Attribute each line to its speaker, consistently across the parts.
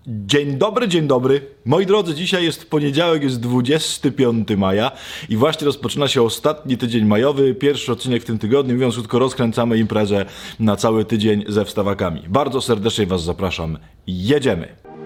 Speaker 1: Dzień dobry. Moi drodzy, dzisiaj jest poniedziałek, jest 25 maja i właśnie rozpoczyna się ostatni tydzień majowy, pierwszy odcinek w tym tygodniu. Mówiąc krótko, rozkręcamy imprezę na cały tydzień ze wstawakami. Bardzo serdecznie Was zapraszam. Jedziemy!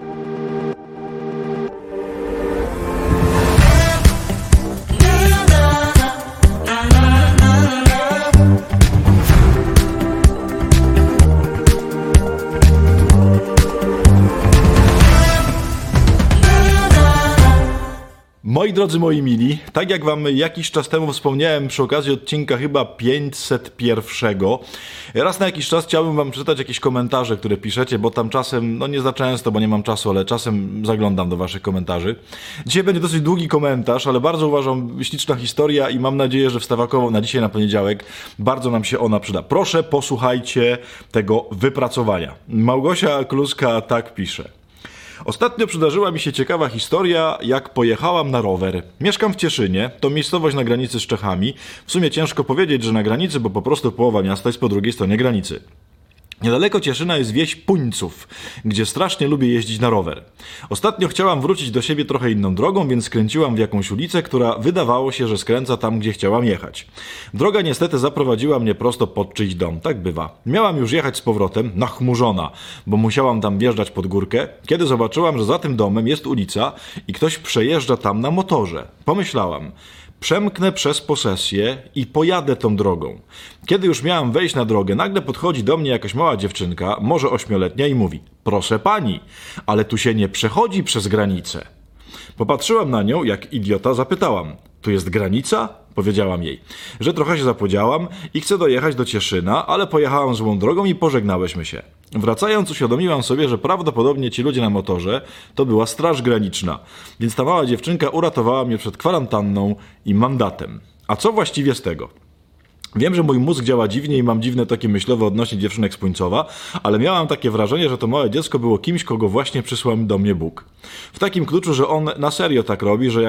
Speaker 1: Moi drodzy, moi mili, tak jak wam jakiś czas temu wspomniałem przy okazji odcinka chyba 501, raz na jakiś czas chciałbym wam przeczytać jakieś komentarze, które piszecie, bo tam czasem, no nie za często, bo nie mam czasu, ale czasem zaglądam do waszych komentarzy. Dzisiaj będzie dosyć długi komentarz, ale bardzo uważam śliczna historia i mam nadzieję, że wstawakową na dzisiaj, na poniedziałek, bardzo nam się ona przyda. Proszę, posłuchajcie tego wypracowania. Małgosia Kluska tak pisze. Ostatnio przydarzyła mi się ciekawa historia, jak pojechałam na rower. Mieszkam w Cieszynie, to miejscowość na granicy z Czechami. W sumie ciężko powiedzieć, że na granicy, bo po prostu połowa miasta jest po drugiej stronie granicy. Niedaleko Cieszyna jest wieś Puńców, gdzie strasznie lubię jeździć na rower. Ostatnio chciałam wrócić do siebie trochę inną drogą, więc skręciłam w jakąś ulicę, która wydawało się, że skręca tam, gdzie chciałam jechać. Droga niestety zaprowadziła mnie prosto pod czyjś dom, tak bywa. Miałam już jechać z powrotem, nachmurzona, bo musiałam tam wjeżdżać pod górkę, kiedy zobaczyłam, że za tym domem jest ulica i ktoś przejeżdża tam na motorze. Pomyślałam, przemknę przez posesję i pojadę tą drogą. Kiedy już miałam wejść na drogę, nagle podchodzi do mnie jakaś mała dziewczynka, może 8-letnia i mówi: proszę pani, ale tu się nie przechodzi przez granicę. Popatrzyłam na nią, jak idiota, zapytałam: tu jest granica? Powiedziałam jej, że trochę się zapodziałam i chcę dojechać do Cieszyna, ale pojechałam złą drogą i pożegnałyśmy się. Wracając, uświadomiłam sobie, że prawdopodobnie ci ludzie na motorze to była Straż Graniczna, więc ta mała dziewczynka uratowała mnie przed kwarantanną i mandatem. A co właściwie z tego? Wiem, że mój mózg działa dziwnie i mam dziwne toki myślowe odnośnie dziewczynek z Puńcowa, ale miałam takie wrażenie, że to małe dziecko było kimś, kogo właśnie przysłał do mnie Bóg. W takim kluczu, że on na serio tak robi, że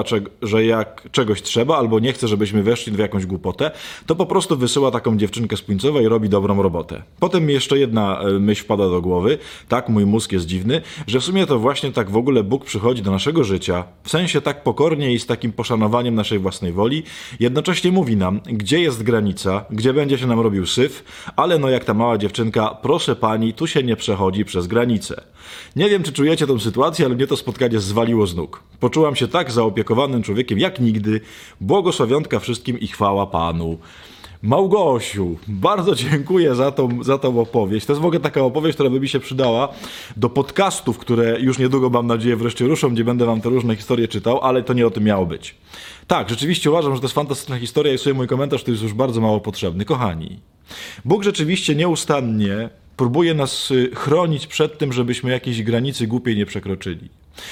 Speaker 1: jak czegoś trzeba albo nie chce, żebyśmy weszli w jakąś głupotę, to po prostu wysyła taką dziewczynkę z Puńcowa i robi dobrą robotę. Potem mi jeszcze jedna myśl wpada do głowy, tak, mój mózg jest dziwny, że w sumie to właśnie tak w ogóle Bóg przychodzi do naszego życia, w sensie tak pokornie i z takim poszanowaniem naszej własnej woli, jednocześnie mówi nam, gdzie jest granica, gdzie będzie się nam robił syf, ale no jak ta mała dziewczynka, proszę pani, tu się nie przechodzi przez granicę. Nie wiem, czy czujecie tę sytuację, ale mnie to spotkanie zwaliło z nóg. Poczułam się tak zaopiekowanym człowiekiem jak nigdy. Błogosławionka wszystkim i chwała Panu. Małgosiu, bardzo dziękuję za tą opowieść. To jest w ogóle taka opowieść, która by mi się przydała do podcastów, które już niedługo, mam nadzieję, wreszcie ruszą, gdzie będę wam te różne historie czytał, ale to nie o tym miało być. Tak, rzeczywiście uważam, że to jest fantastyczna historia i sobie mój komentarz to jest już bardzo mało potrzebny. Kochani, Bóg rzeczywiście nieustannie próbuje nas chronić przed tym, żebyśmy jakiejś granicy głupiej nie przekroczyli.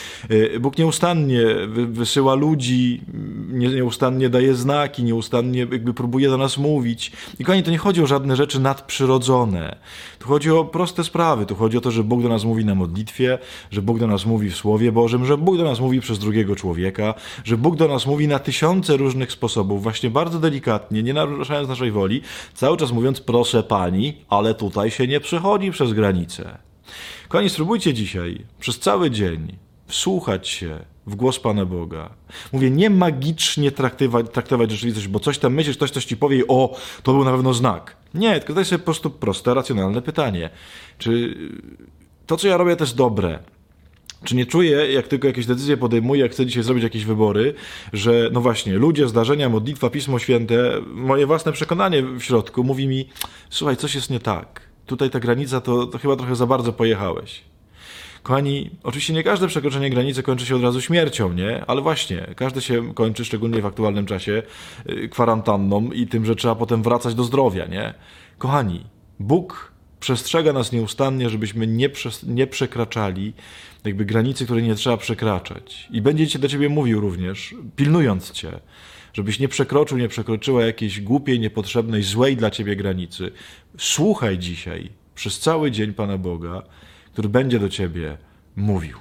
Speaker 1: Bóg nieustannie wysyła ludzi, nieustannie daje znaki, nieustannie jakby próbuje do nas mówić. I kochani, to nie chodzi o żadne rzeczy nadprzyrodzone. Tu chodzi o proste sprawy. Tu chodzi o to, że Bóg do nas mówi na modlitwie, że Bóg do nas mówi w Słowie Bożym, że Bóg do nas mówi przez drugiego człowieka, że Bóg do nas mówi na tysiące różnych sposobów, właśnie bardzo delikatnie, nie naruszając naszej woli, cały czas mówiąc: proszę pani, ale tutaj się nie przechodzi przez granicę. Kochani, spróbujcie dzisiaj przez cały dzień wsłuchać się w głos Pana Boga. Mówię, nie magicznie traktować rzeczywistość, bo coś tam myślisz, ktoś coś ci powie i o, to był na pewno znak. Nie, tylko zadaj sobie po prostu proste, racjonalne pytanie. Czy to, co ja robię, to jest dobre? Czy nie czuję, jak tylko jakieś decyzje podejmuję, jak chcę dzisiaj zrobić jakieś wybory, że no właśnie, ludzie, zdarzenia, modlitwa, Pismo Święte, moje własne przekonanie w środku mówi mi: słuchaj, coś jest nie tak. Tutaj ta granica to chyba trochę za bardzo pojechałeś. Kochani, oczywiście nie każde przekroczenie granicy kończy się od razu śmiercią, nie? Ale właśnie, każde się kończy, szczególnie w aktualnym czasie, kwarantanną i tym, że trzeba potem wracać do zdrowia, nie? Kochani, Bóg przestrzega nas nieustannie, żebyśmy nie przekraczali jakby granicy, której nie trzeba przekraczać. I będzie Cię do Ciebie mówił również, pilnując Cię, żebyś nie przekroczył, nie przekroczyła jakiejś głupiej, niepotrzebnej, złej dla Ciebie granicy. Słuchaj dzisiaj przez cały dzień Pana Boga, który będzie do Ciebie mówił.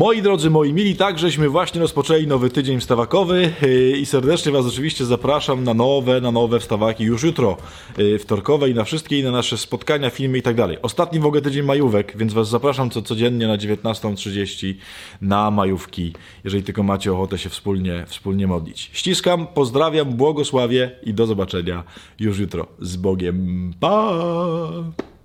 Speaker 1: Moi drodzy, moi mili, tak żeśmy właśnie rozpoczęli nowy tydzień wstawakowy i serdecznie was oczywiście zapraszam na nowe wstawaki już jutro, wtorkowe i na wszystkie inne nasze spotkania, filmy i tak dalej. Ostatni w ogóle tydzień majówek, więc was zapraszam codziennie na 19:30 na majówki, jeżeli tylko macie ochotę się wspólnie modlić. Ściskam, pozdrawiam, błogosławię i do zobaczenia już jutro. Z Bogiem. Pa!